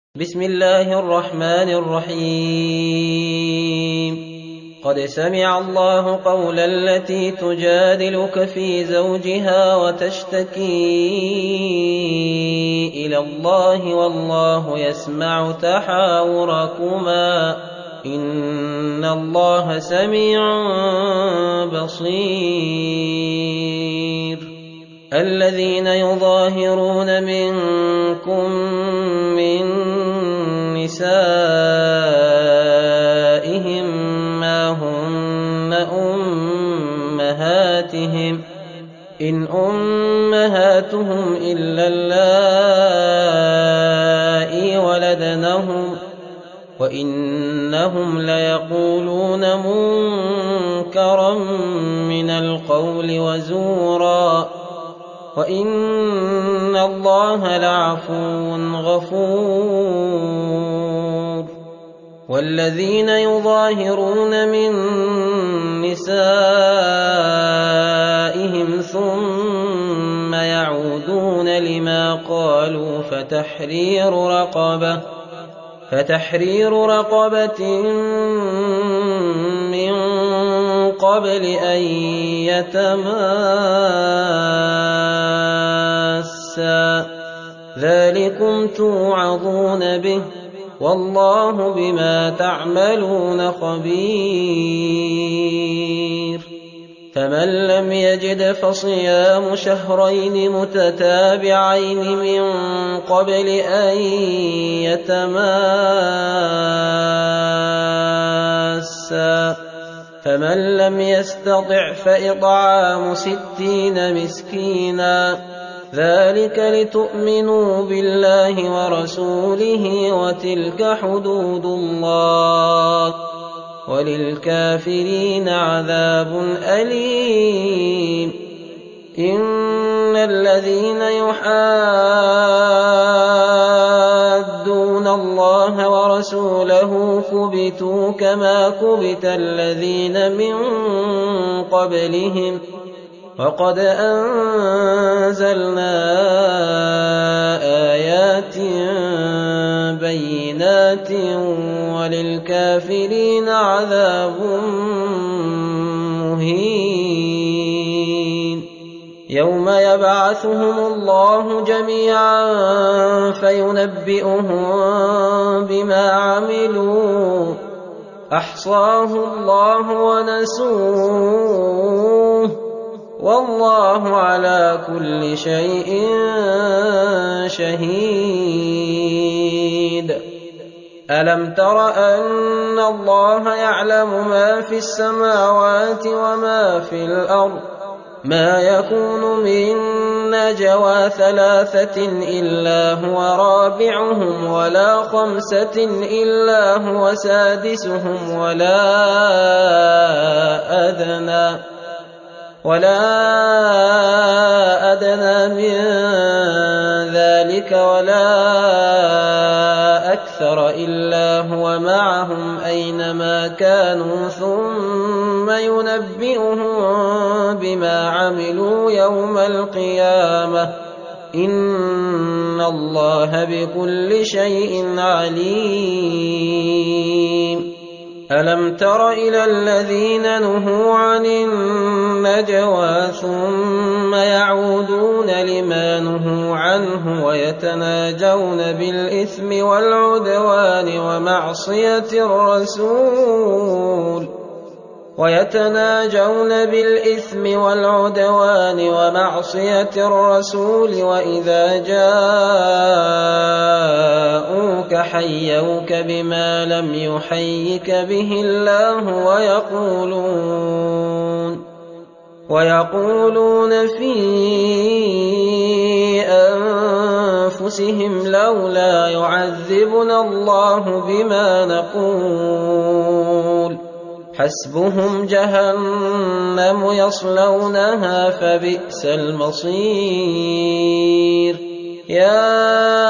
بسم الله الرحمن الرحيم قد سمع الله قول التي تجادلك في زوجها وتشتكي إلى الله والله يسمع تحاوركما إن الله سميع بصير الذين يظاهرون منكم من نسائهم ما هن أمهاتهم إن أمهاتهم إلا اللائي ولدنهم وإنهم ليقولون منكرا من القول وزورا وإن الله لعفو غفور والذين يظاهرون من نسائهم ثم يعودون لما قالوا فتحرير رقبة من قبل أن يتماسا ذلكم توعظون به والله بما تعملون خبير فمن لم يجد فصيام شهرين متتابعين من قبل أن يتماسا فمن لم يستطع فإطعام 60 مسكينا ذلك لتؤمنوا بالله ورسوله وتلك حدود الله وللكافرين عذاب أليم إن الذين يحادون الله ورسوله كبتوا كما كبت الذين من قبلهم وقد أنزلنا آيات بينات وللكافرين عذاب مهين يوم يبعثهم الله جميعا فينبئهم بما عملوا أحصاه الله ونسوه والله على كل شيء شهيد ألم تر أن الله يعلم ما في السماوات وما في الأرض ما يكون من نجوى 3 إلا هو رابعهم ولا 5 إلا هو سادسهم ولا أدنى من ذلك ولا أكثر إلا هو معهم أينما كانوا ثم ينبئهم بما عملوا يوم القيامة إن الله بكل شيء عليم ألم تر إلى الذين نهوا عن النجوى ثم يعودون لما نهوا عنه ويتناجون بالإثم والعدوان ومعصية الرسول وإذا جاءوك حيوك بما لم يحيك به الله ويقولون في أنفسهم لولا يعذبنا الله بما نقول حسبهم جهنم يصلونها فبئس المصير يا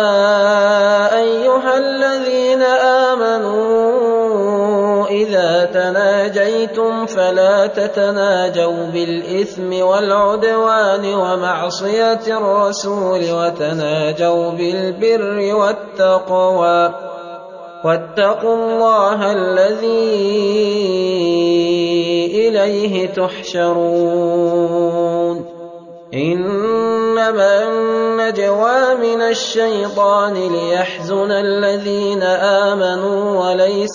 أيها الذين آمنوا إذا تناجيتم فلا تتناجوا بالإثم والعدوان ومعصية الرسول وتناجوا بالبر والتقوى واتقوا الله الذي إليه تحشرون إنما النجوى من الشيطان ليحزن الذين آمنوا وليس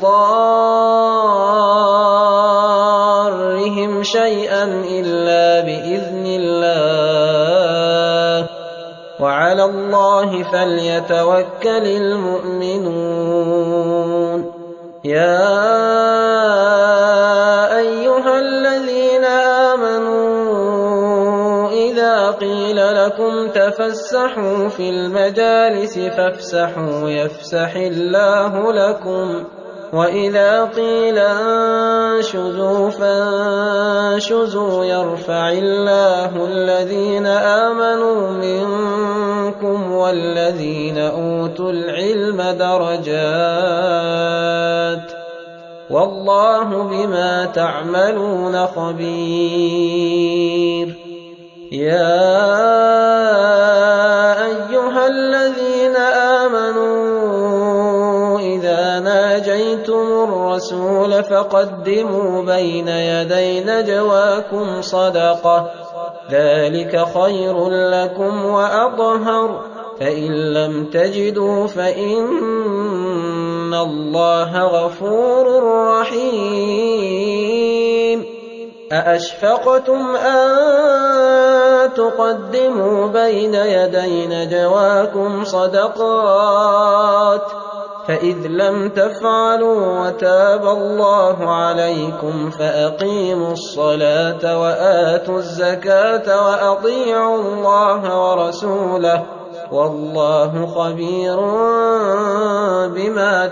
بضارهم شيئا إلا بإذن الله وعلى الله فليتوكل المؤمنون يا أيها الذين آمنوا إذا قيل لكم تفسحوا في المجالس فافسحوا يفسح الله لكم وإذا قيل انشزوا فانشزوا يرفع الله الذين آمنوا منكم والذين أوتوا العلم درجات والله بما تعملون خبير يا أيها الذين آمنوا إذا ناجيتم الرسول فقدموا بين يدي نجواكم صدقة ذلك خير لكم وأطهر فإن لم تجدوا فإن الله غفور رحيم أأشفقتم أن تقدموا بين يدي نجواكم صدقات فإذ لم تفعلوا وتاب الله عليكم فأقيموا الصلاة وآتوا الزكاة وأطيعوا الله ورسوله والله خبير بما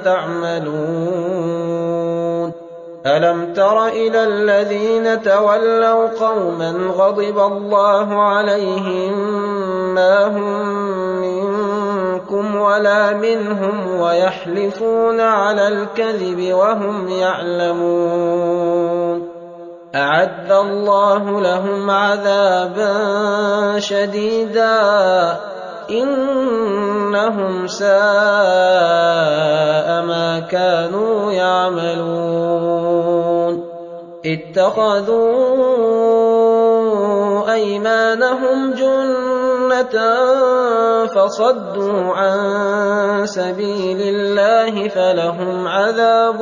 تعملون ألم تر إلى الذين تولوا قوما غضب الله عليهم ما هم منكم ولا منهم ويحلفون على الكذب وهم يعلمون أعد الله لهم عذابا شديدا إنهم ساء ما كانوا يعملون اتخذوا أيمانهم جنة فصدوا عن سبيل الله فلهم عذاب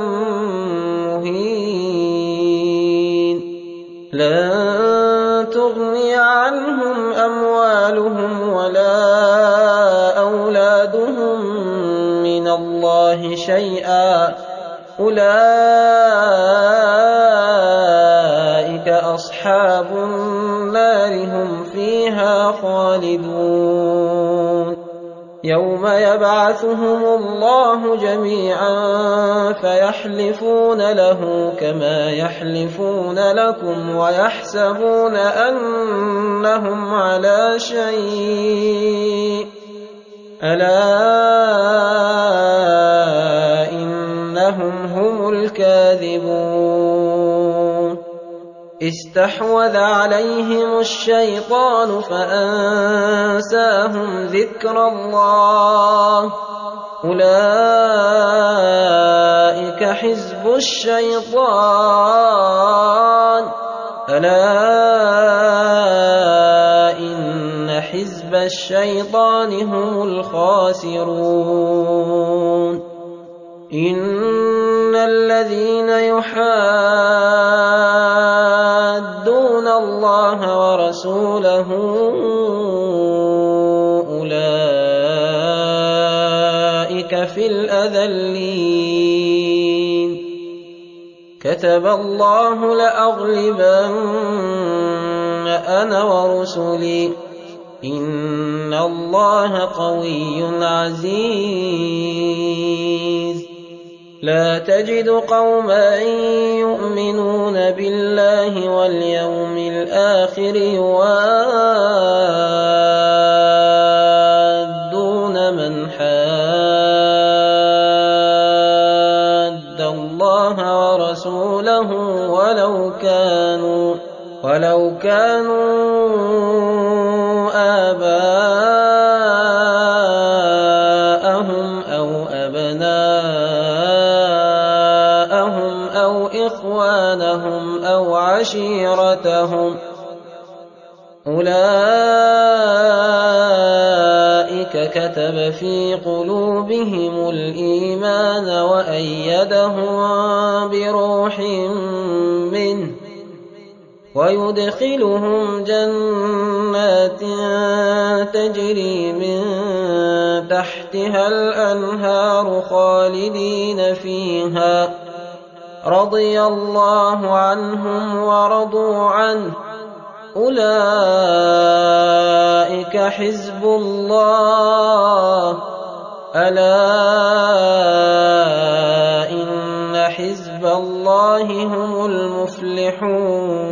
مهين لن تغني عنهم أموالهم ولا أولادهم من الله شيئا أولئك أصحاب النار هم فيها خالدون يوم يبعثهم الله جميعا فيحلفون له كما يحلفون لكم ويحسبون أنهم على شيء ألا إنهم هم الكاذبون استحوذ عليهم الشيطان فأنساهم ذكر الله أولئك حزب الشيطان ألا إن حزب الشيطان هم الخاسرون إن الذين يحادون الله ورسوله أولئك في الأذلين كتب الله لأغلبن أنا ورسلي إن الله قوي عزيز لا تجد قوما يؤمنون بالله واليوم الآخر يوادون من حاد الله ورسوله ولو كانوا آباءهم أو أبناءهم أو إخوانهم أو عشيرتهم أولئك كتب في قلوبهم الإيمان وأيدهم بروح منه ويدخلهم جنات تجري من تحتها الأنهار خالدين فيها رضي الله عنهم ورضوا عنه أولئك حزب الله ألا إن حزب الله هم المفلحون